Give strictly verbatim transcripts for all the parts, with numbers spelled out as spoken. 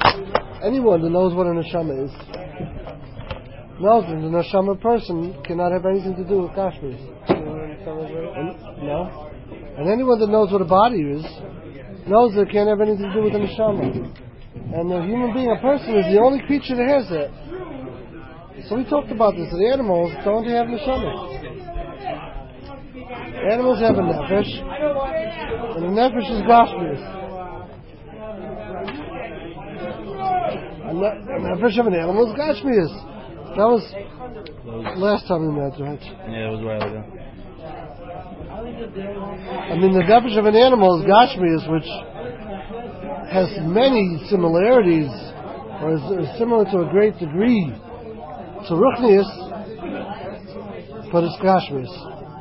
anyone that knows what a neshama is knows that the neshama person cannot have anything to do with Gashmis. No. And anyone that knows what a body is knows that it can't have anything to do with the neshama. And a human being, a person, is the only creature that has that. So we talked about this. The animals don't have neshama. Animals have a nefesh, and the nefesh is Gashmis. A nefesh of an animal is Gashmis. That was last time we met, right? Yeah, it was a while ago. I mean, the nefesh of an animal is Gashmis, which has many similarities, or is, is similar to a great degree to Ruchnius, but it's Gashmis.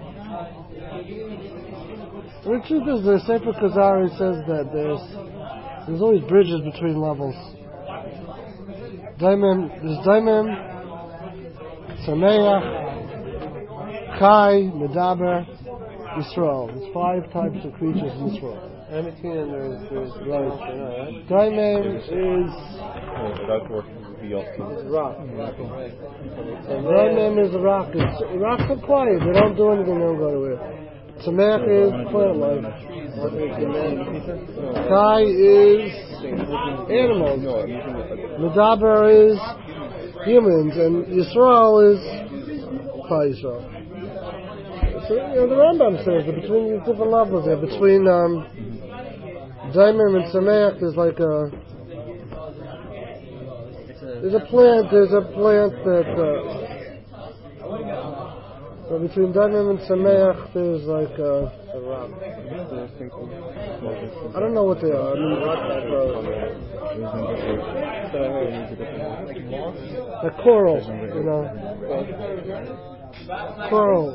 The truth is, the Sefer Kuzari says that there's there's always bridges between levels. Daimim, there's Daimim, Sameach, Chai, Medaber, Yisrael. There's five types of creatures in Yisrael. Anything and there's there's light, you know, right? Daimim is It's rock. Daimim is a rock. It's, rocks are quiet. They don't do anything. They don't go anywhere. Sameach is plant life. Chai is animals. Medaber is humans, and Yisrael is Chai Yisrael. So, you know, the Rambam says that between these different levels there, between um, Daimim and Sameach, there's like a there's a plant. There's a plant that. Uh, So between Daimim and Sameach, there's like uh, a rock. I don't know what they are. I mean, like coral, you know, coral.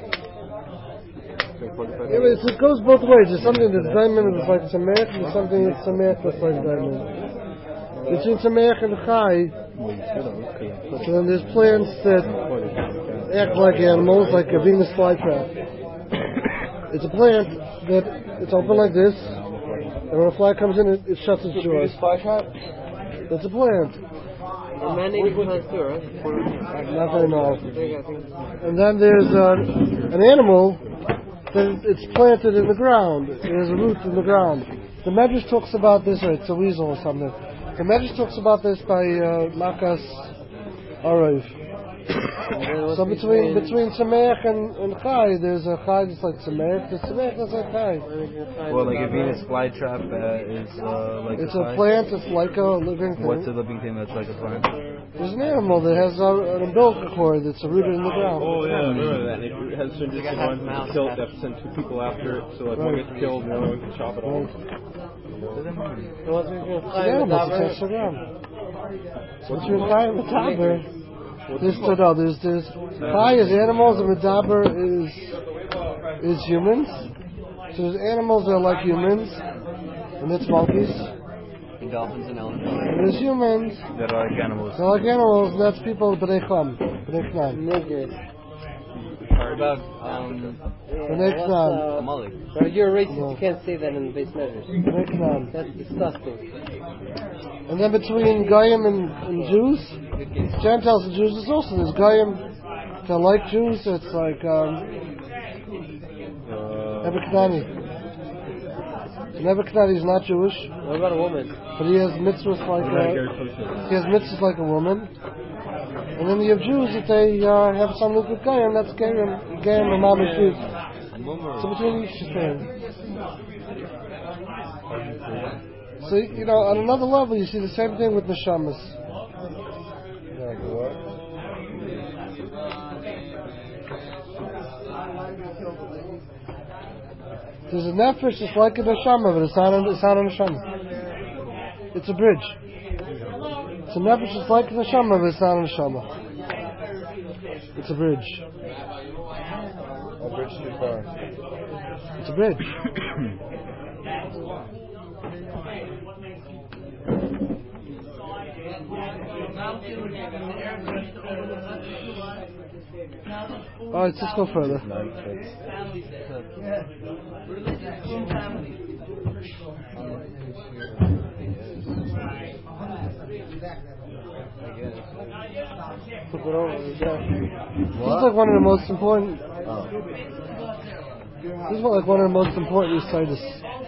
Yeah, but it goes both ways. There's something that's Daimim that's like Sameach, and there's something that's Sameach that's like Daimim. Between Sameach and Chai, so then there's plants that act like animals, like a Venus flytrap. It's a plant that it's open like this, and when a fly comes in, it, it shuts its doors. Venus flytrap? It's a plant. And man-eating plants too, right? Not very know. And then there's uh, an animal that it's planted in the ground. It has a root in the ground. The Medrash talks about this, or it's a weasel or something. The Medrash talks about this by uh, Makas Arav. So between between Sameach and, and Chai, there's a Chai that's like Sameach, there's Sameach that's like Chai. Well, like a Venus flytrap uh, is uh, like It's a, a plant, it's like a living thing. What's a living thing that's like a plant? There's an animal that has a, an umbilical cord that's rooted in the ground. Oh yeah, I remember that. And it has been just one to kill, they have to send two people after it, so like one gets killed and the other one can chop it off. It's an animal, it's attached to the ground. So between Chai and Medaber, there's so no, there's there's Chai is animals and Medaber is is humans. So there's animals that are like humans, and it's monkeys. And dolphins and elephants. And there's humans That are like animals. that are like animals, and that's people B'nai Cham, B'nai Knan. About um. B'nai Knan. Amalek. But you're a racist. You can't say that in the base measures. B'nai Knan. That's disgusting. And then between Goyim and, and Jews, Gentiles and Jews, there's also there's Goyim that are like Jews. It's like um, Nebuchadnezzar. Nebuchadnezzar is not Jewish. What about a woman? But he has mitzvahs like a, he has mitzvahs like a woman. And then you have Jews that they uh, have some look with Goyim, that's Goyim, Goyim and Mamish Jews. So between each thing. So, you know, on another level, you see the same thing with neshamas. There's a nefesh that's like a neshama, but it's not a, it's not a neshama. It's a bridge. It's a nefesh that's like a neshama, but it's not a neshama. It's a bridge. A bridge too far. It's a bridge. Alright, let's go further. I guess. Flip it over. Yeah. This is like one of the most important. Oh. This is like one of the most important recitus.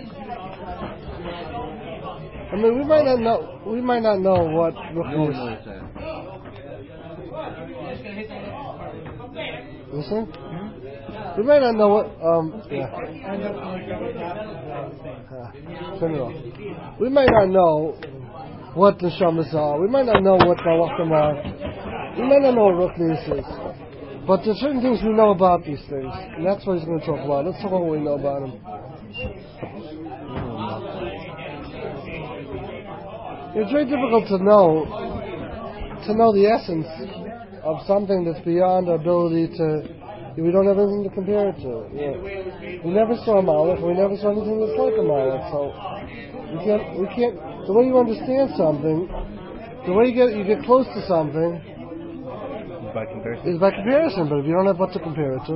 I mean, we might not know. We might not know what No one Ruchnius. knows that. Listen. We might not know what. Um. Yeah. Uh, turn it off. We might not know what the shamas are. We might not know what malachim are. We might not know what Ruchnius is. But there's certain things we know about these things, and that's what he's going to talk about. Let's talk about what we know about him. It's very difficult to know to know the essence of something that's beyond our ability to. We don't have anything to compare it to. Yeah. We never saw a malach. We never saw anything that's like a malach. So we can't. We can't. The way you understand something, the way you get you get close to something, By comparison. is by comparison. But if you don't have what to compare it to,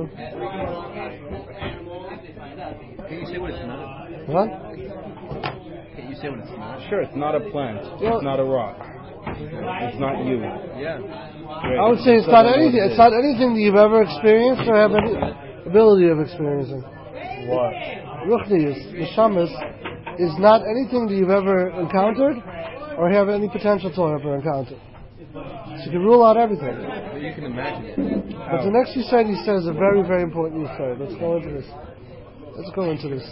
Can you say what it's not? what? Can you say what it's not? Sure, it's not a plant. Yeah. It's not a rock. It's not you. Yeah. Right? I would say it's not anything. It's not anything that you've ever experienced or have any ability of experiencing. What? Ruchnius, the shamas, is not anything that you've ever encountered or have any potential to ever encounter. So you can rule out everything. But you can imagine it. But the next Yisrael he says is a very, very important Yisrael. Let's go into this. Let's go into this.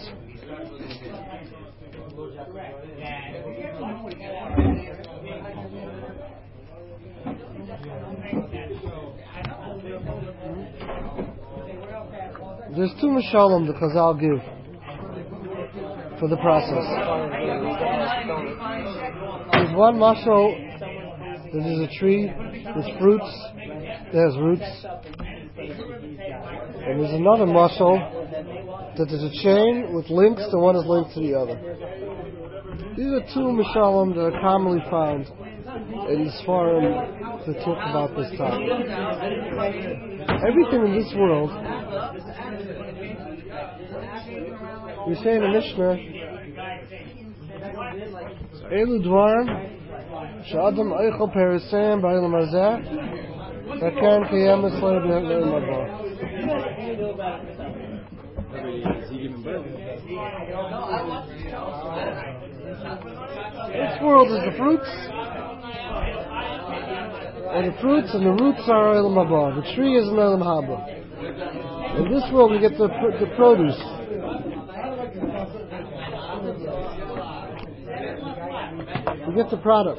There's two mashalim the Chazal give for the process. There's one mashal that is a tree with fruits, that has roots. And there's another mashal that there's a chain with links, and one is linked to the other. These are two mashalim that are commonly found in the Sfarim that talk about this topic. Everything in this world, we say in the Mishnah, Elu Dvarim, Sh'adam Eichel Perisem Ba'ilem Hazeh, V'kan Kiyam Esleim B'Leim Haba. This world is the fruits, or the fruits and the roots are Eilam Haba. The tree is an Eilam Haba. In this world we get the, the produce. We get the product.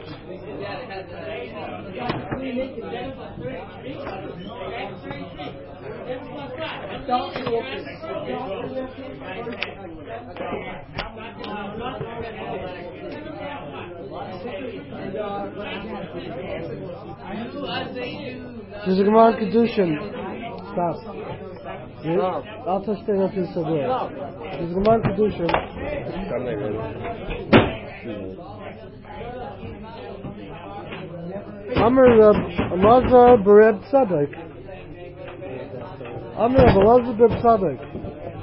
There's a Gemara in Kedushin. Stop. I'll touch the up in Sabur. There's a Gemara in Kedushin. Amr Rab Amazar Bereb Tzadok. Amr Rab Amazar Bereb Tzadok.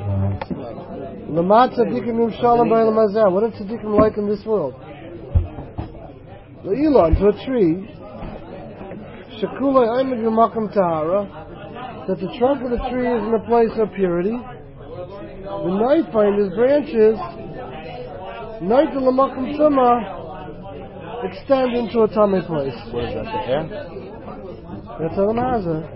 Lama tzadikim yum shalom b'olam hazeh. What are tzadikim like in this world? Le'ilan, to a tree. Shekulei oimed b'makom tahara. That the trunk of the tree is in a place of purity. The night find his branches. Night l'makom tumah. Extend into a tummy place. What is that, the hair? That's Olam Hazeh.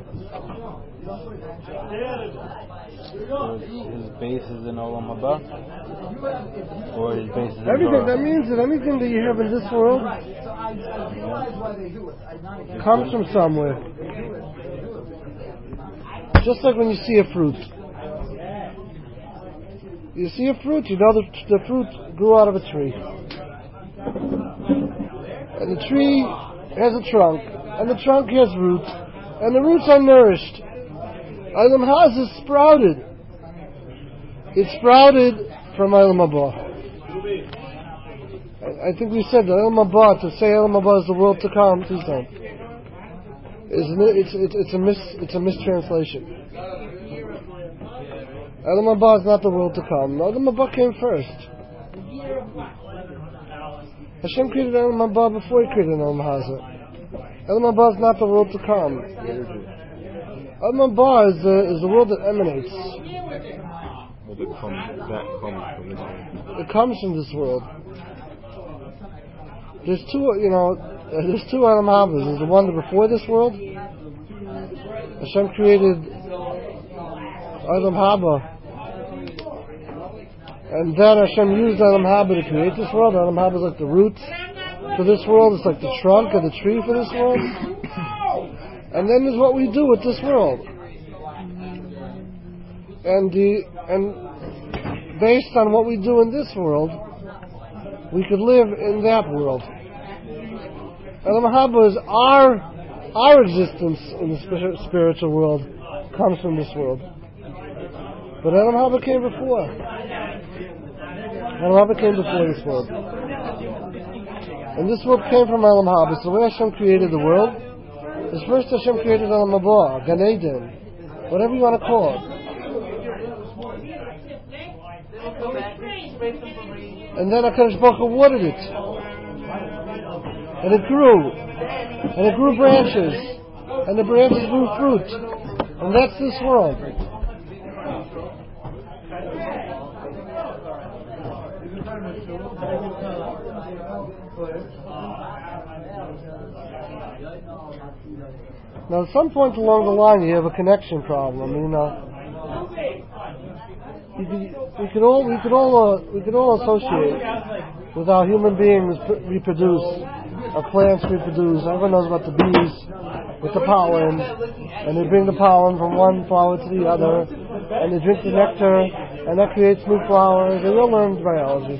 So his base is in Olam Haba? Or his base is in Everything, Torah? that means that anything that you have in this world comes from somewhere. Just like when you see a fruit. You see a fruit, you know that the fruit grew out of a tree. And the tree has a trunk, and the trunk has roots, and the roots are nourished. Eilam Hazeh sprouted. It sprouted from Eilam Haba. I, I think we said that Eilam Haba, to say Eilam Haba is the world to come, please don't. Isn't it? It's, it's, it's, a mis, it's a mistranslation. Eilam Haba is not the world to come. Eilam Haba came first. Hashem created Elam Haba before He created Elam Haza. Elam Haba is not the world to come. Elam Haba is the, is the world that emanates. Well, that comes, that comes from this one. It comes from this world. There's two, you know, there's two Elam Habas. There's the one before this world. Hashem created Elam Haba. And then Hashem used Elam Haba to create this world. Elam Haba is like the roots for this world. It's like the trunk of the tree for this world. And then there's what we do with this world. And the and based on what we do in this world, we could live in that world. Elam Haba is our our existence in the spiritual world comes from this world. But Elam Haba came before. Elam Haba came before this world. And this world came from Elam Haba. So when Hashem created the world, is first Hashem created Elam Haba, Gan Eden, whatever you want to call it. And then HaKadosh Baruch Hu watered it. And it grew. And it grew branches. And the branches grew fruit. And that's this world. Now, at some point along the line, you have a connection problem. You know, we could, we could all we could all uh, we could all associate with how human beings pr- reproduce, how plants reproduce. Everyone knows about the bees with the pollen, and they bring the pollen from one flower to the other, and they drink the nectar, and that creates new flowers. They all learned biology.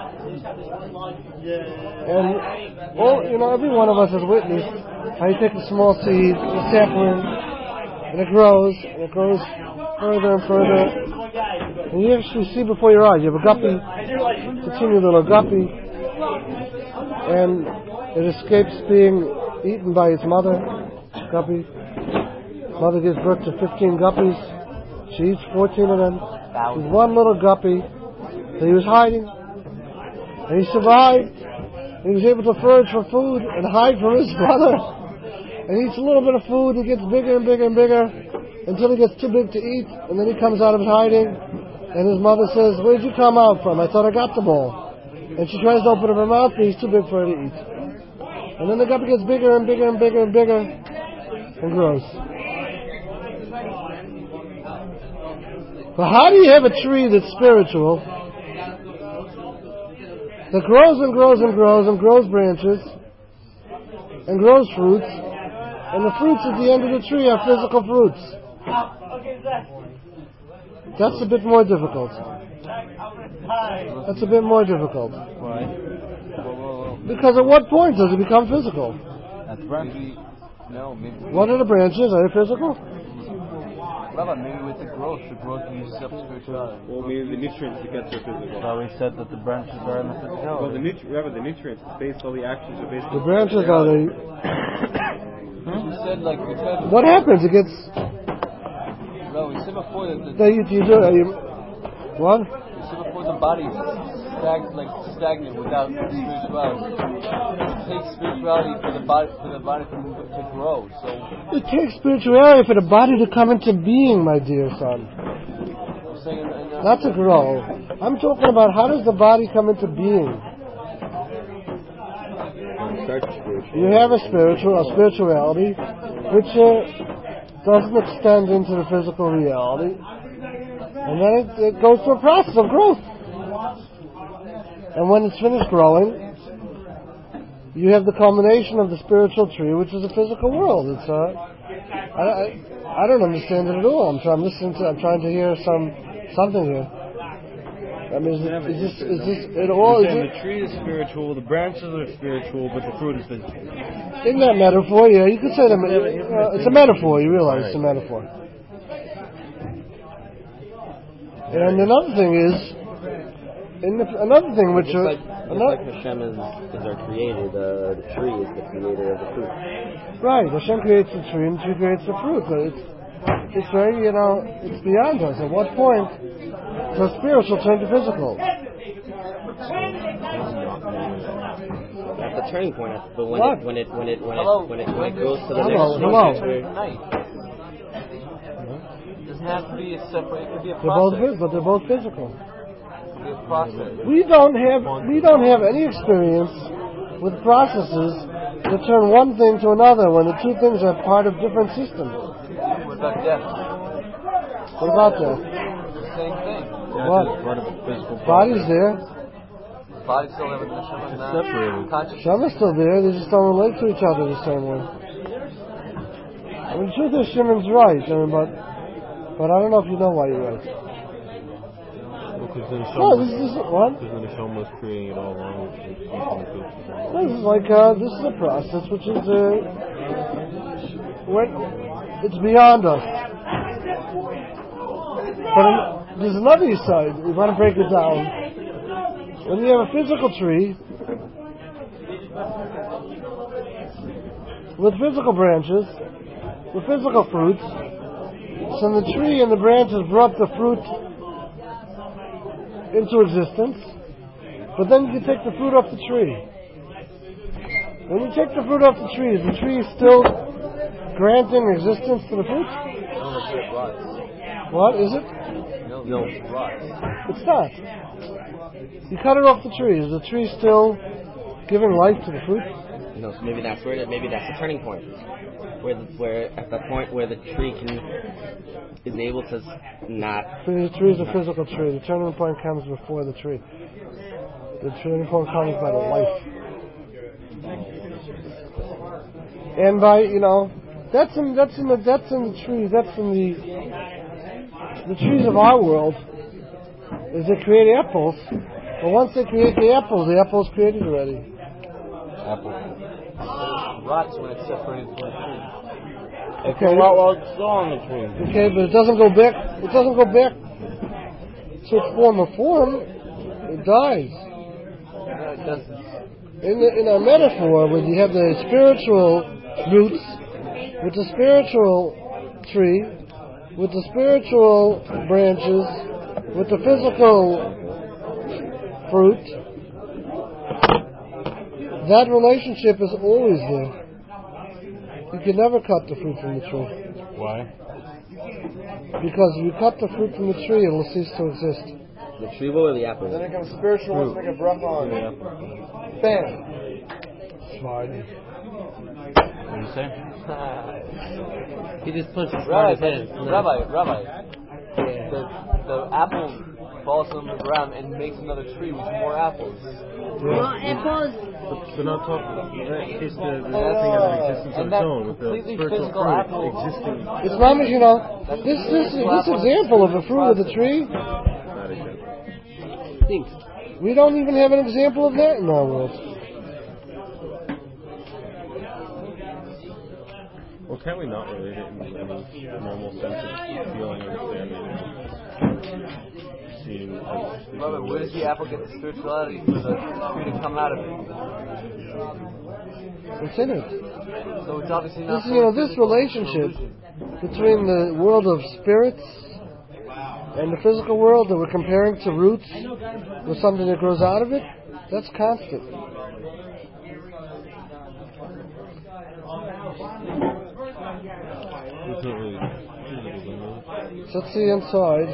And all, you know, every one of us has witnessed how you take a small seed, a sapling, and it grows, and it grows further and further. And you actually see before your eyes, you have a guppy, it's a teeny little guppy, and it escapes being eaten by its mother, guppy. Mother gives birth to fifteen guppies. She eats fourteen of them. With one little guppy that he was hiding. And he survived. He was able to forage for food and hide from his brother. And he eats a little bit of food. He gets bigger and bigger and bigger until he gets too big to eat. And then he comes out of his hiding. And his mother says, "Where'd you come out from? I thought I got them all." And she tries to open up her mouth, but he's too big for her to eat. And then the guppy gets bigger and bigger and bigger and bigger and grows. But how do you have a tree that's spiritual, that grows and grows and grows and grows branches and grows fruits, and the fruits at the end of the tree are physical fruits? That's a bit more difficult. That's a bit more difficult. Why? Well, well, well. Because at what point does it become physical? At the branches, no, maybe. What are the branches? Are they physical? Rabbi, maybe with the growth, the growth uses up spirituality. Well, maybe the nutrients to get to physical. So we said that the branches are in the physicality. Well, the nutri- Rabbi, the nutrients, it's based on the actions are based on The branches are the... You said like we said. What happens? It gets... No, we said before that the, That you, you do... You, what? we said before the body is stag, like stagnant without spirituality. It takes spirituality for the body for the body to, to grow. So it takes spirituality for the body to come into being, my dear son. I'm saying, in, in, uh, Not to grow. I'm talking about how does the body come into being? You have a spiritual, a spirituality, which uh, doesn't extend into the physical reality, and then it, it goes through a process of growth. And when it's finished growing, you have the culmination of the spiritual tree, which is the physical world. It's uh, I, I, I don't understand it at all. I'm, trying, I'm listening to, I'm trying to hear some something here. I mean, is, it, is this is this it all? Is it, the tree is spiritual, the branches are spiritual, but the fruit is physical. in that metaphor, yeah, you could say that. Uh, it's a metaphor. You realize it's a metaphor. And another thing is, in the, another thing which Just uh, like, just another, like Hashem is, is our creator, the, the tree is the creator of the fruit. right? Hashem creates the tree, and the tree creates the fruit. But it's it's very, you know, it's beyond us. At what point does spiritual turn to physical? a turning point. But when What? it when it when it when Hello, it when it when when it goes to the Hello, next hello. stage where Night. It doesn't have to be a separate. It could be a They're both process. phys- but they're both physical. It could be a process. We don't have we don't have any experience with processes that turn one thing to another when the two things are part of different systems. What about death? What about that? Same thing. Yeah, What? it's part of a physical Body's process. there. Body still living in the neshama is not separated. conscious. Shema's still there. They just don't relate to each other the same way. I mean, the truth is, Shimon's right. I mean, but but I don't know if you know why you're right. Because the No, this is what? Because the neshama was creating it all along. This is like uh, this is a process which is uh, when it's beyond us. But in, there's another side. We want to break it down. When you have a physical tree with physical branches, with physical fruits, so the tree and the branches brought the fruit into existence, but then you take the fruit off the tree. When you take the fruit off the tree, is the tree still granting existence to the fruit? What is it? No, no, it rots. It's not. You cut it off the tree. Is the tree still giving life to the fruit? you know, so maybe that's where it, maybe that's the turning point, where the, where at the point where the tree can is able to not. The tree is a physical tree. The turning point comes before the tree. The turning point comes by the life, and by you know that's in that's in the that's in the tree. That's in the the trees of our world. Is they create apples, but once they create the apples, the apple's created already. Apple. It rots when it's separated from the tree. Okay. Well, it's still on the tree. Okay, but it doesn't go back. It doesn't go back to its former form. It dies. No, it doesn't. In the, in our metaphor, when you have the spiritual roots with the spiritual tree, with the spiritual branches, with the physical fruit, that relationship is always there. You can never cut the fruit from the tree. Why? Because if you cut the fruit from the tree, it will cease to exist. The tree will or the apple? Then it becomes spiritual. Let's make a bracha on it. Bam. Fine. What do you say? He just puts his Rabbi, his head. Rabbi, Rabbi. The, the apple falls on the ground and makes another tree with more apples. Well, apples. So not talking. That case, the, the thing has an existence of And its that own, with the completely spiritual physical fruit apple. existing. It's not, you know, this this this example of a fruit with a tree. Not exactly. Thinks. We don't even have an example of that in our world. Well, can we not relate it in any normal sense of feeling, understanding, seeing? Rabbi, where does the apple get the spirituality for the tree to come out of it? It's in it. So it's obviously not. This, you know, this relationship between the world of spirits and the physical world that we're comparing to roots with something that grows out of it, that's constant. It's not really physical, So let's see inside.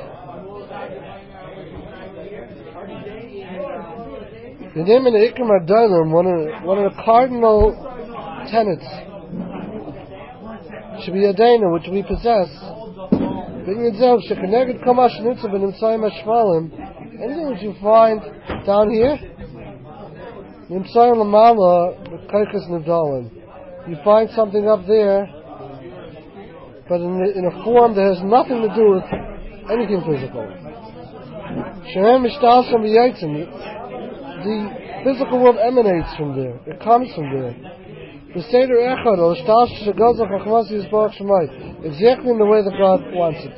The name of the Ikram Adalim, one of the, one of the cardinal tenets, should be a dana which we possess. Anything which you find down here, you find something up there, but in a, in a form that has nothing to do with anything physical. The physical world emanates from there. It comes from there. Exactly in the way that God wants it.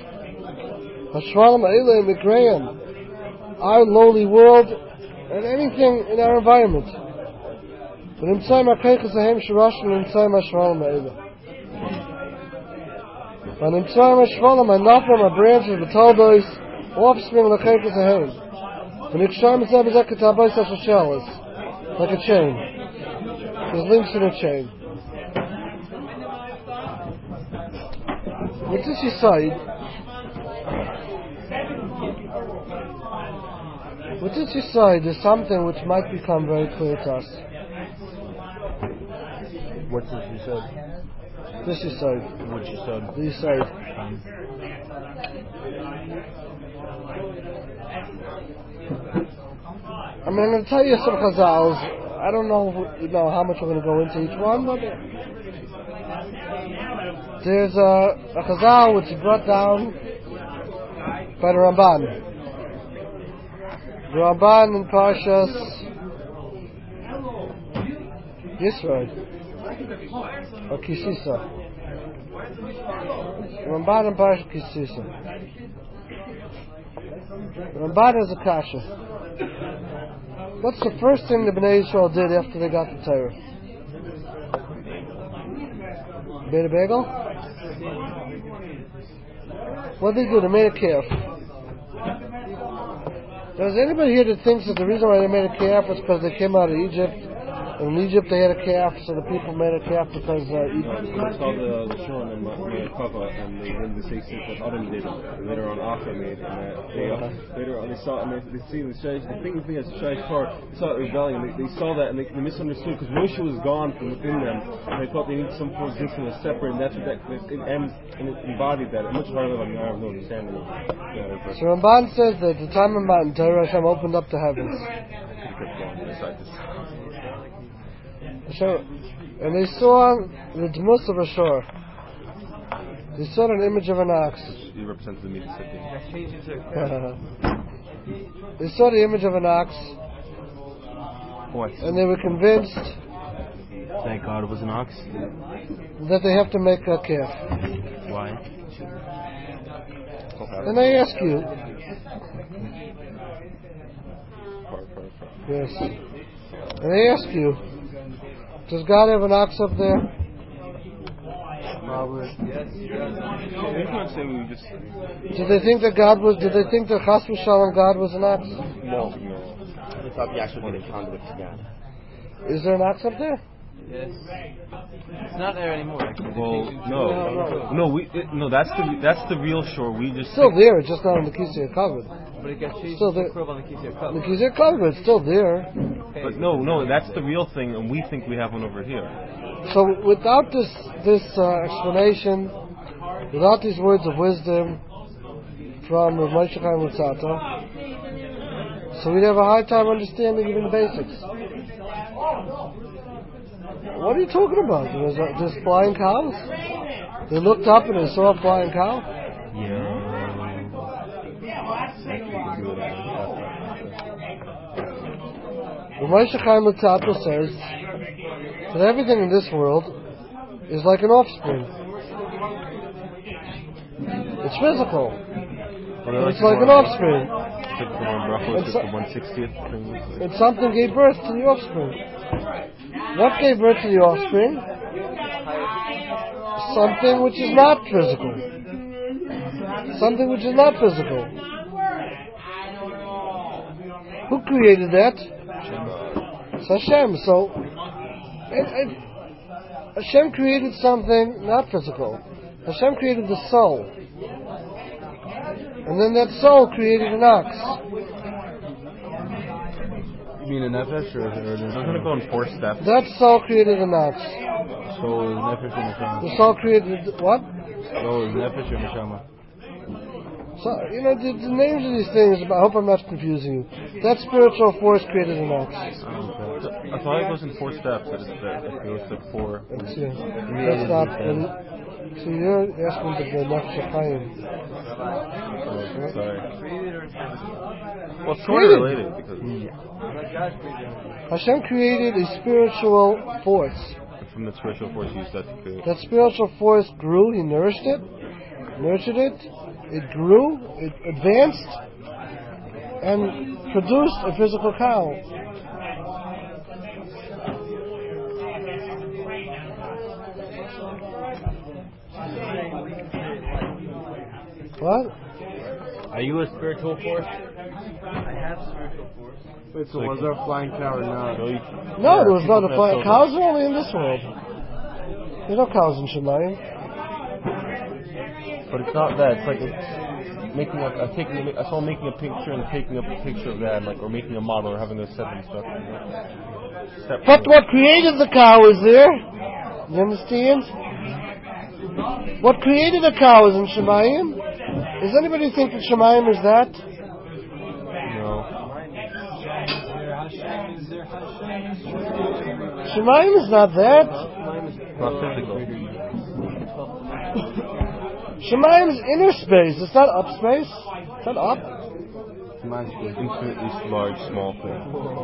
Our lowly world and anything in our environment. And our branches, the Taldos, offspring of the like a chain. There's links in a chain. With this aside, with this aside, there's something which might become very clear to us. What's this you said? This aside. What you said? This aside. Um, I mean, I'm going to tell you some chazals. I don't know, you know how much we're going to go into each one, but there's a, a chazal which is brought down by the Ramban. The Ramban in Parshas Yisro or Kisisa. The Ramban in Parshas Kisisa. The Ramban is a kasha. What's the first thing the Bnei Yisrael did after they got the Torah? Made a bagel? What did they do? They made a calf. Does anybody here that thinks that the reason why they made a calf was because they came out of Egypt? And in Egypt they had a calf, so the people made a calf because uh, Egypt. I saw the the Shon and Kava, and they did the same thing that Adam did. And later on, Acha made, and uh, they uh, later on they saw and they, they see the Shaish. The thing thing is Shaish Tor. They saw rebellion. They, they saw that and they, they misunderstood because Moshe was gone from within them, and they thought they needed some form of existence as separate. And that's what that it, and, and it embodied that. And much harder than I have no understanding. Yeah, so Ramban says that at the time of Mount Torah, Hashem opened up the heavens. So, and they saw the Dmus of Ashur. They saw an image of an ox. He represents the Mississippi. They saw the image of an ox. what? And they were convinced Thank God it was an ox. that they have to make a calf. Why? And I ask you, yes, and I ask you, does God have an ox up there? You can't say we just. Did they think that God was? Did they think that Chas v'Shalom God was an ox? No. They thought Yahshua would be a conduit to God. Is there an ox up there? Yes. It's not there anymore. Actually. Well, no, no, no. We it, no. That's the that's the real shore. We just Still there, it's just not on the Kisei covered. But it got changed Still to there. Krov on the Kisei Cup. The Kisei covered, it's still there. But no, no. That's the real thing, and we think we have one over here. So without this this uh, explanation, without these words of wisdom from Rav Moshe Chaim Luzzatto, so we'd have a hard time understanding even the basics. What are you talking about? There's, uh, there's flying cows? They looked up and they saw a flying cow? Yeah. Rav Moshe Chaim Luzzatto says that everything in this world is like an offspring. It's physical. Well, It's like an offspring. It's the one sixtieth thing. And something gave birth to the offspring. What gave birth to the offspring? Something which is not physical. Something which is not physical. Who created that? It's Hashem. So, it, it, Hashem created something not physical. Hashem created the soul. And then that soul created an ox. You mean a nefesh or, or I'm going to go in four steps. That soul created an ox. soul is nefesh or neshama? The soul created what? Soul is nefesh or neshama? So, you know, the, the names of these things, I hope I'm not confusing you. That spiritual force created an ox. Okay. I thought it goes in four steps. It, it goes to four. Let's see. That's not. And, so you're asking the Nefesh Chaim. Oh, sorry. Well, it's sort of Created. related because Hashem created a spiritual force. from the spiritual force you used that to create. That spiritual force grew, he nourished it, nurtured it, it grew, it advanced, and produced a physical cow. What? Are you a spiritual force? Wait, so was there a flying cow or not? No, you, No, there was people not a have fly. children. Cows are only in this world. There's no cows in Shemayim. But it's not that. It's like it's making a, a taking. A, I saw making a picture and taking a picture of that, like or making a model or having a set and stuff. Separate. But what created the cow is there. You understand? What created the cow is in Shemayim. Does anybody think that Shemayim is that? No. Shemayim is not that. Not physical. Shemayim is inner space. It's not up space. It's not up. Mine's infinitely large, small thing.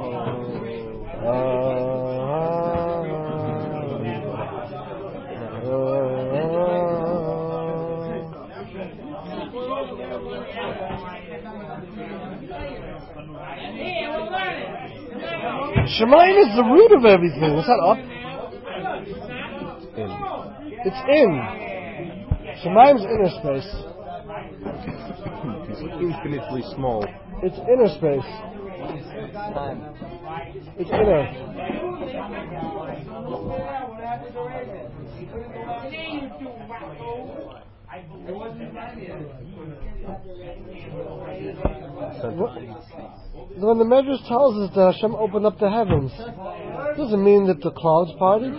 Shemayim is the root of everything. It's not up. In. It's in. Shemayim is inner space. It's infinitely small. It's inner space. It's inner. When the Medrash tells us that Hashem opened up the heavens, it doesn't mean that the clouds parted.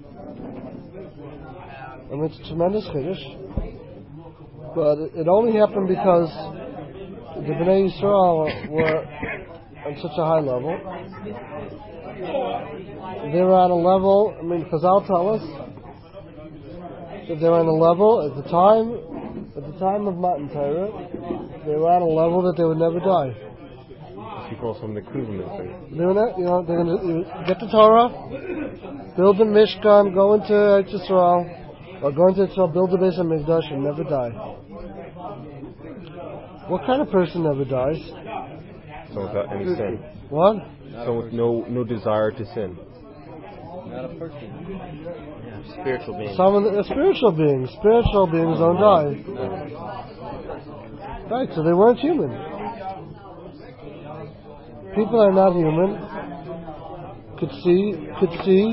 I mean, it's a tremendous chiddush. But it, it only happened because the Bnei Yisrael were on such a high level. They were on a level, I mean, Chazal tell us that they were on a level at the time, at the time of Matan Torah, they were on a level that they would never die. He calls them the Kuzman thing. They're gonna, you know, they're gonna get the Torah, build the Mishkan, go into Eretz Yisrael, or go into Yisrael, build the Beis HaMikdash, and never die. What kind of person never dies? So without any sin. What? So with no no desire to sin. Not a person. Yeah, spiritual being. Some of the uh, spiritual beings. Spiritual beings don't die. Right, so they weren't human. People are not human. Could see, could see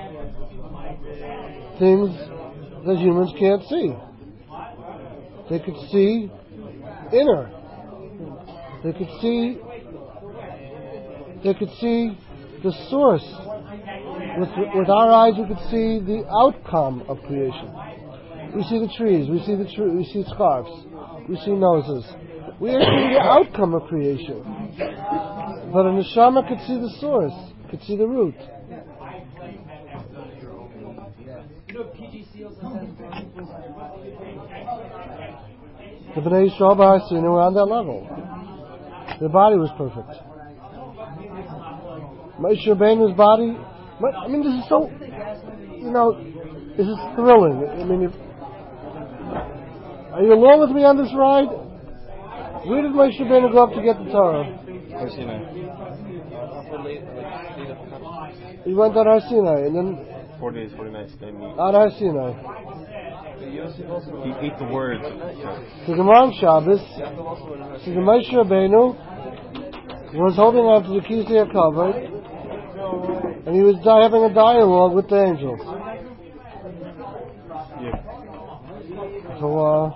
things that humans can't see. They could see inner. They could see. They could see the source. With with our eyes, we could see the outcome of creation. We see the trees. We see the tree. We see scarves. We see noses. We are seeing the outcome of creation. But a neshama could see the source. Could see the root. The Bnei Yisrael B'Har Sinai were on that level. Their body was perfect. Moshe Rabbeinu's body. I mean, this is so. You know, this is thrilling. I mean, if, are you along with me on this ride? Where did Moshe Rabbeinu go up to get the Torah? Har Sinai. He went on Har Sinai, and then Four days, forty nights, they meet. on Har Sinai. He ate the words. The Gemara on Shabbos, so the Moshe Rabbeinu was holding on to the keys they had covered, and he was di- having a dialogue with the angels. Yeah. So, uh,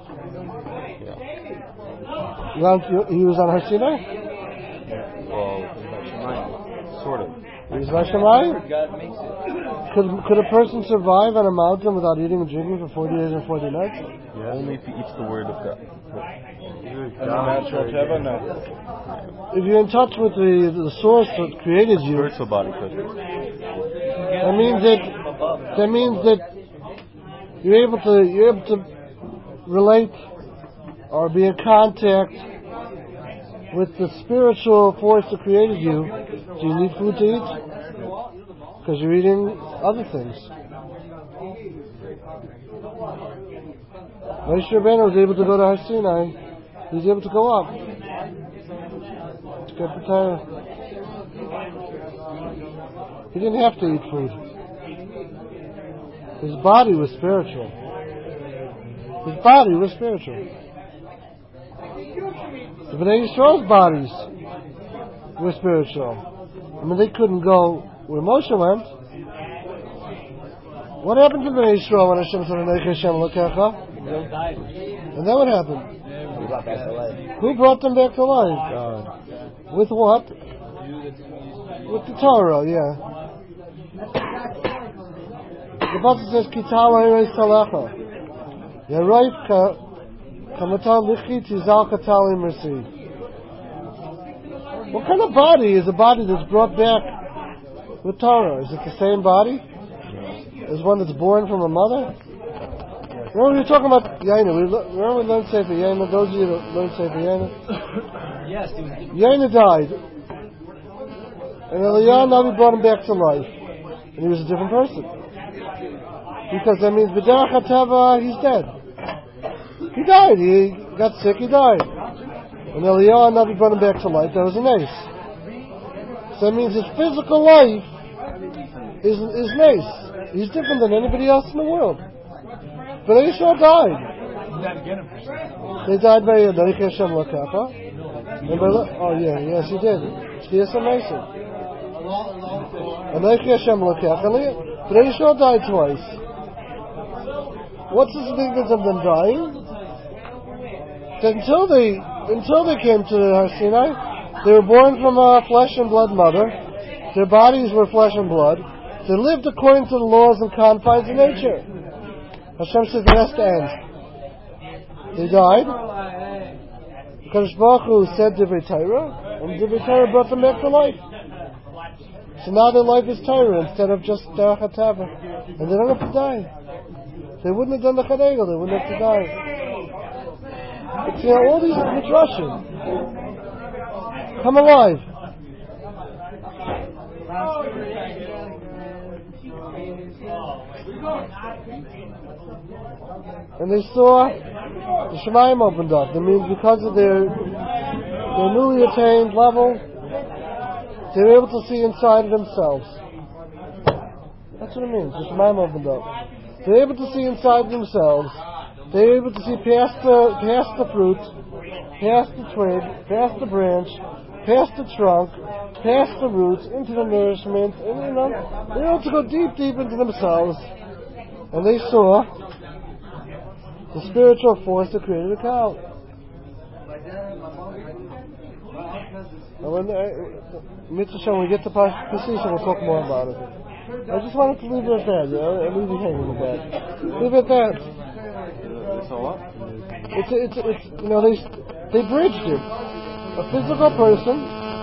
you want to- he was on Har Sinai? Well, sort of. He was on Shemayim? God makes it. Could, could a person survive on a mountain without eating and drinking for forty days and forty nights? Yeah, only if he eats the word of God. Natural Teva, no. If you're in touch with the, the source that created you, Spiritual body, because that means that that means that you're able to you're able to relate or be in contact with the spiritual force that created you. Do you need food to eat? Because you're eating other things. Moshe Rabbeinu was able to go to Har Sinai. He was able to go up to get the Torah. He didn't have to eat food. His body was spiritual. His body was spiritual. The Bnei Yisrael's bodies were spiritual. I mean, they couldn't go where Moshe went. What happened to Bnei Yisrael when Hashem said, "Anochi Hashem Elokecha"? And then what happened? Who brought them back to life? God. With what? With the Torah, yeah. The Bible says, "Kital Eirei Salecha." Yaroifka Kamatal Lichit Yizal Katali Mercy. What kind of body is a body that's brought back with Torah? Is it the same body as one that's born from a mother? Remember we were talking about Yaina. We le- remember we learned Sefer Yaina. Those of you that learned Sefer Yaina. Yes. Yaina died, and Eliyahu Navi brought him back to life, and he was a different person. Because that means B'derech HaTeva, he's dead. He died. He got sick. He died. And Eliyahu Navi brought him back to life. That was an ace. So that means his physical life is is nice. He's different than anybody else in the world. But they all died. They died by Anochi Hashem Elokecha. Oh yeah, yes he did. Shlias HaMesim. Anochi Hashem Elokecha. But they all died twice. What's the significance of them dying? That until they until they came to Har Sinai, they were born from a flesh and blood mother. Their bodies were flesh and blood. They lived according to the laws and confines of nature. Hashem says it has to end. They died. Because Baruch Hu said Divrei Torah, and Divrei Torah brought them back to life. So now their life is Torah instead of just Derech HaTeva. And they don't have to die. They wouldn't have done the Chadegel, they wouldn't have to die. But you know, all these midrashim come alive. And they saw the Shemayim opened up. That means because of their their newly attained level, they were able to see inside of themselves. That's what it means. The Shemayim opened up. They were able to see inside themselves. They were able to see past the past the fruit, past the twig, past the branch, past the trunk, past the roots, into the nourishment, and you know, they were able to go deep, deep into themselves. And they saw the spiritual force that created a cow. And when Mitzvah Shem, when we get to Pasisha, we'll talk more about it. I just wanted to leave it at that, you know, and leave you hanging with that. Leave it at that. That's all up? It's, it's, it's, you know, they, they bridged it. A physical person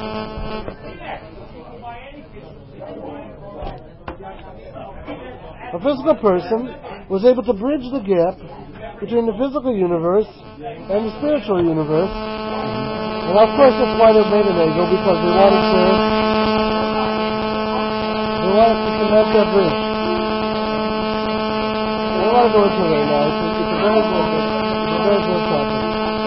A physical person was able to bridge the gap between the physical universe and the spiritual universe. And of course that's why they made an ego, because they wanted to they wanted to connect that bridge. I don't want to go into it right now. It's, it's a very good it's a very good topic.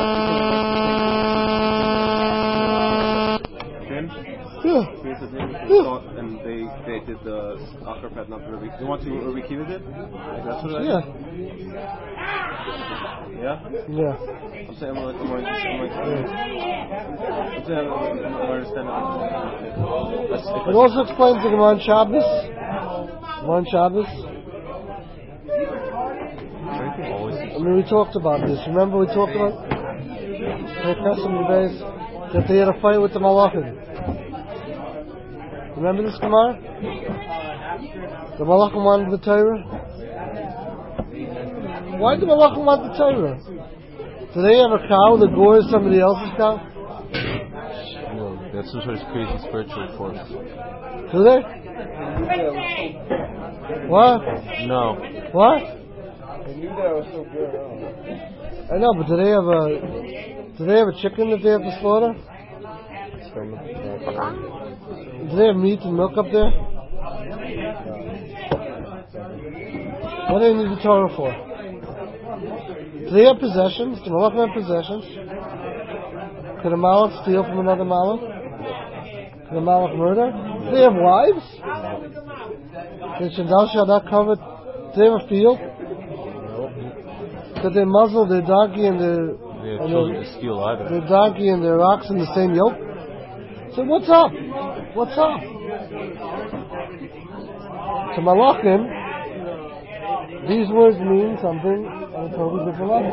Yeah. And they they did the Acherpet, not the Rabbi. They want to what Rabbi Kiva did? Like that's what it is? Yeah. Yeah? Yeah. I'm saying I'm like I'm like I'm like I'm saying I'm I'm understanding. That's It also explains the Gemara on Shabbos. Gemara on Shabbos. I mean, we talked about this. Remember we talked about that they had a fight with the Malachim. Remember this Gemara? The Malachim wanted the Torah. Why did the Malachim want the Torah? Do they have a cow that gores somebody else's cow? No, that's some sort of crazy spiritual force. Do they? What? No. What? I knew that was so good. Oh. I know, but do they have a do they have a chicken that they have to slaughter? Do they have meat and milk up there? What do they need the Torah for? Do they have possessions? Do Malachim have possessions? Could a Malach steal from another Malach? Could a Malach murder? Do they have wives? Did Shandal shall not covet they have a field? Could they muzzle their donkey and their, They're and children their, to steal either. their donkey and their ox in the same yoke? So what's up? What's up? To Malachim, these words mean something on a totally different level.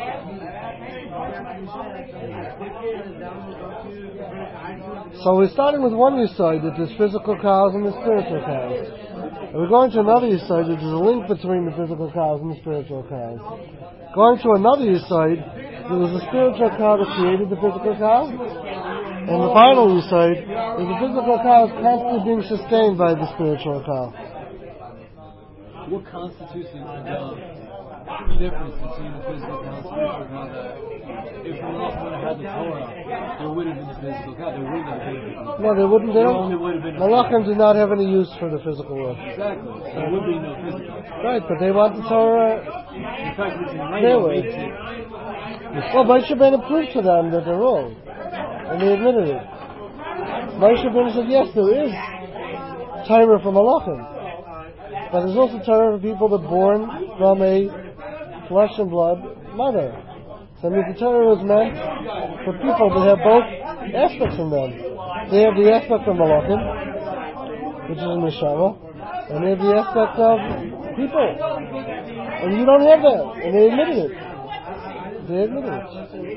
So we're starting with one side that there's physical cows and the spiritual cows. And we're going to another side that there's a link between the physical cows and the spiritual cows. Going to another side, there was a spiritual cow that created the physical cow. And the final side is the physical cow is constantly being sustained by the spiritual cow. What constitutes the difference between the physical cow and the spiritual cow? That if Malach would have had the Torah, there would have been the physical cow. There wouldn't have been. No, there wouldn't There have. only would have been. Malachim did not have any use for the physical world. Exactly. There would be no physical. Right, but they want the Torah. In fact, it's in Their the way. makes it. Well, Moshe Rabbeinu proved to them that they're wrong, and they admitted it. Moshe Rabbeinu said, yes, there is Torah for Malachim, but there's also Torah for people that are born from a flesh and blood mother. So I mean, the Torah was meant for people that have both aspects in them. They have the aspect of Malachim, which is a neshama, and they have the aspect of people. And you don't have that, and they admitted it. They admitted it.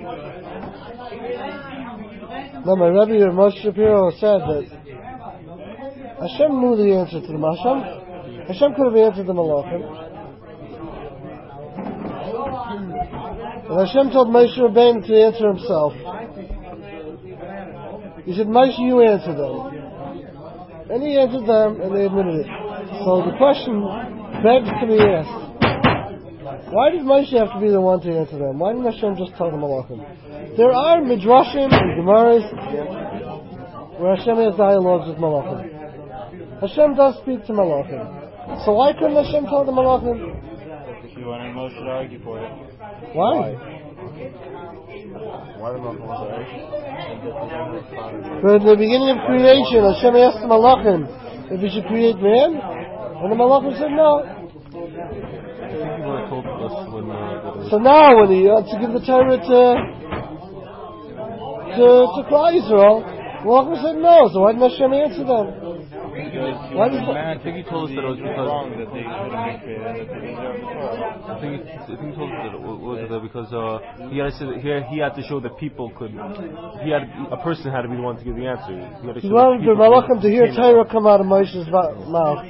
Now, my Rebbe Moshe Shapiro said that Hashem knew the answer to them. Hashem, Hashem could have answered the Malachim. And Hashem told Moshe Rabbeinu to answer himself. He said, Moshe, you answer them. And he answered them, and they admitted it. So the question begs to be asked, why did Moshe have to be the one to answer them? Why didn't Hashem just tell the Malachim? There are Midrashim and Gemaras where Hashem has dialogues with Malachim. Hashem does speak to Malachim. So why couldn't Hashem tell the Malachim? You wanted Moshe to argue for it. Why? Why did Moshe want to argue? But at the beginning of creation, Hashem asked the Malachim if he should create man, and the Malachim said no. I think you were told us when uh, So now, when he wants to give the Torah to to to Klal Yisrael, Malachim said no. So why didn't Hashem answer them? Why did I think he told us that it was because that they couldn't be created and that they didn't have the Torah. I think he, I think he told us that it was that because uh, he had to say that here he had to show that people could he had a person had to be the one to give the answer. He had to He show wanted that the people Malachim to hear could- Torah come out of Moshe's mouth.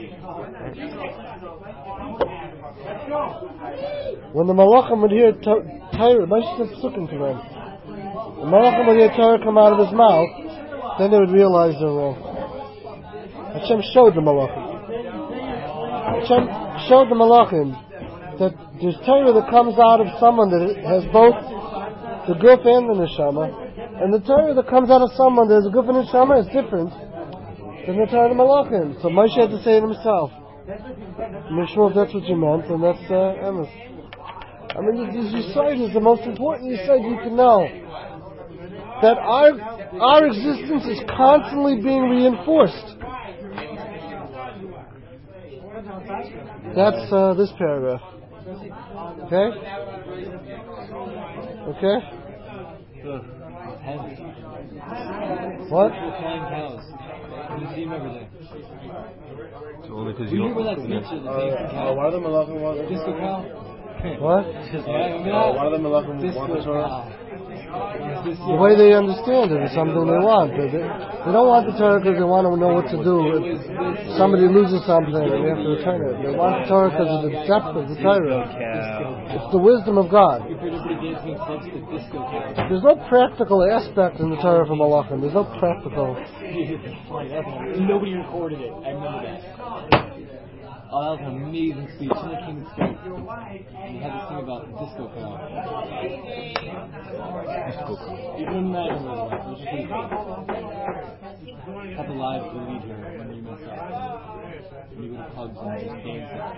When the Malachim would hear to- Torah, Moshe said Psukim to them. The Malachim would hear Torah come out of his mouth, then they would realize they're wrong. Hashem showed the Malachim. Hashem showed the Malachim that there's Torah that comes out of someone that has both the guf and the neshama, and the Torah that comes out of someone that has a guf and neshama is different than the Torah of the Malachim. So Moshe had to say it himself. Make sure if that's what you meant, and that's uh, emes. I mean, this, this Yisod is the most important Yisod you can know. That our our existence is constantly being reinforced. That's uh, this paragraph. Okay? Okay? What? Flying cows. You see him every day. So only because You you remember that don't. picture of the Uh, big uh, cow? why do the Malachim want the Disco cow? What? Yeah, remember Uh, that? why do the Malachim Disco want the Torah? cow. The way they understand it is something they want. They, they, they don't want the Torah because they want to know what to do. If somebody loses something, they have to return it. They want the Torah because of the depth of the Torah. It's the wisdom of God. If everybody gives me close to disco cow. There's no practical aspect in the Torah for Malachim. There's no practical. Nobody recorded it. I remember that. Oh, that was an amazing speech. When it came to speak, and he had this thing about the disco cow. You can imagine what it was. It was just really cool. Have the live to lead her when you mess up. When you go to pubs and just dance like a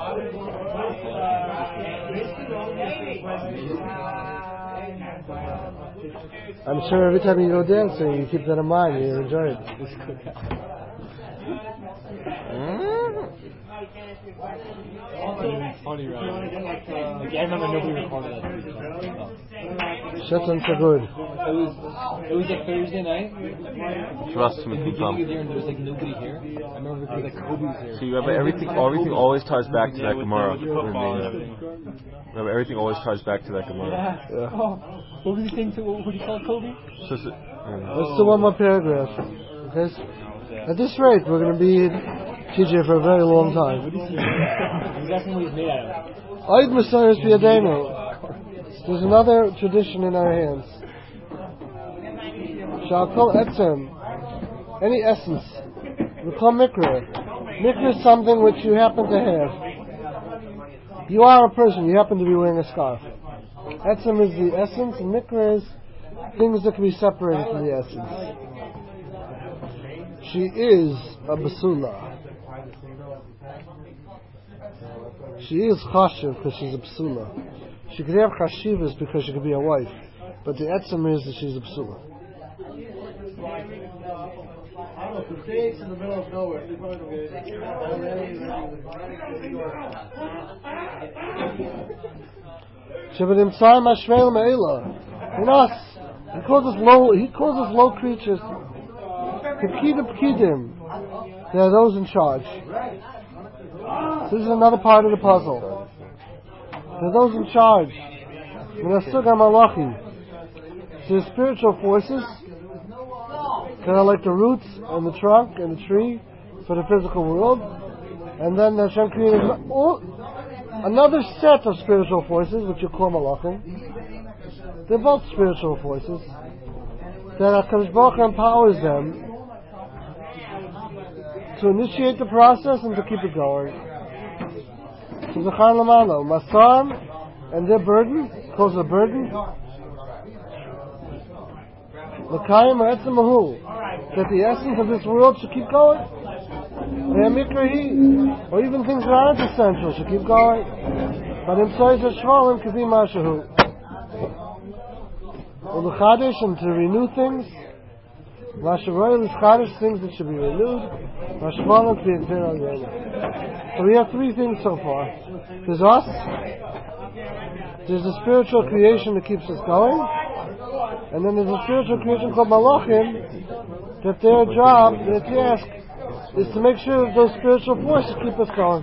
cow. I'm sure every time you go dancing, you keep that in mind and you enjoy it. Disco cow. It's funny, right? Like, I remember nobody recorded that speech. Shatan so good. It was it was a Thursday night. Trust The me, beginning Tom. of the year, and there was like nobody here. I remember because like Kobe was here. So you have everything. Everything always ties back to that Gemara. Remember, everything always ties back to that Gemara. Yeah. Oh, what was he saying to? What would you call Kobe? So, so, yeah. Let's do one more paragraph. Okay? At this rate, we're going to be T J for a very long time. He's asking what he's made out of. Oid Messiah's Biyadenu. There's another tradition in our hands. Shall call etzem, any essence. We call mikra. Mikra is something which you happen to have. You are a person, you happen to be wearing a scarf. Etzem is the essence, and mikra is things that can be separated from the essence. She is a basula. She is chashiv because she's a basula. She could have chashivas because she could be a wife, but the etzem is that she's a basula. States in the middle of nowhere. Shebedim Mashvel Me'ela. In us, he calls us low. He calls us low creatures. Pkidim Pkidim. They are those in charge. This is another part of the puzzle. They're those in charge. Minasuga Malachi. They're spiritual forces. They're like the roots and the trunk and the tree for the physical world. And then Hashem created another set of spiritual forces, which you call Malachim. They're both spiritual forces. That HaKadosh Baruch Hu empowers them to initiate the process and to keep it going. So Zachan Lamano, Masam and their burden, calls it a burden. L'kayim ha'etzem mahu, that the essence of this world should keep going. Ve'amikrahi, or even things that aren't essential should keep going. But in sois ha'shvalim kavi mashahu. U'l'chadish, and to renew things. Masharoy l'chadish, things that should be renewed. Mashvalim k'yekter al-yena. So we have three things so far. There's us. There's the spiritual creation that keeps us going. And then there's a spiritual creation called Malachim, that their job, their task, is to make sure that those spiritual forces keep us going.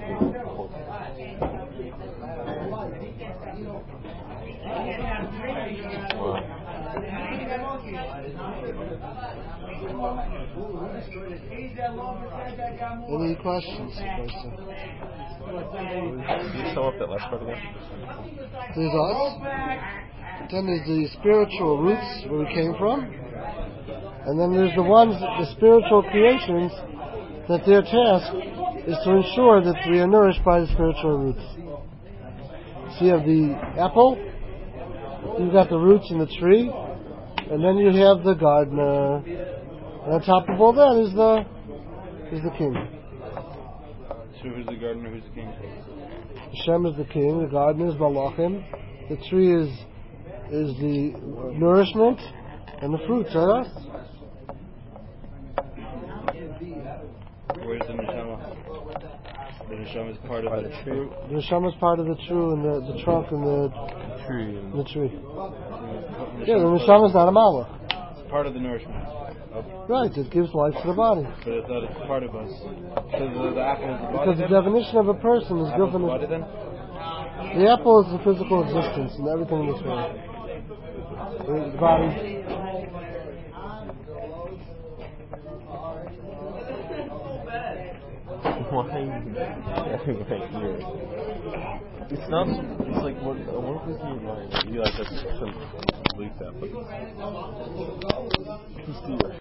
Any questions? Can you sum up that last part again? There's us. Then there's the spiritual roots where we came from. And then there's the ones, the spiritual creations, that their task is to ensure that we are nourished by the spiritual roots. So you have the apple, you've got the roots in the tree, and then you have the gardener. And on top of all that is the is the king. So who's the gardener, who's the king? Hashem is the king, the gardener is Malachim, the tree is is the nourishment, and the fruits are us. Where's the neshama? The neshama is part of the tree. The neshama is part of the tree and the, the trunk and the Tree. the tree. Yeah, the neshama is not a malach. It's part of the nourishment. Right, it gives life to the body. But I thought it's part of us. So the, the apple is the body. Because the then? definition of a person is Apple's the given. body then? The apple is the physical existence and everything in this world. The body. Why? It's not. It's like what? What was in your mind? You like just leave that, but it's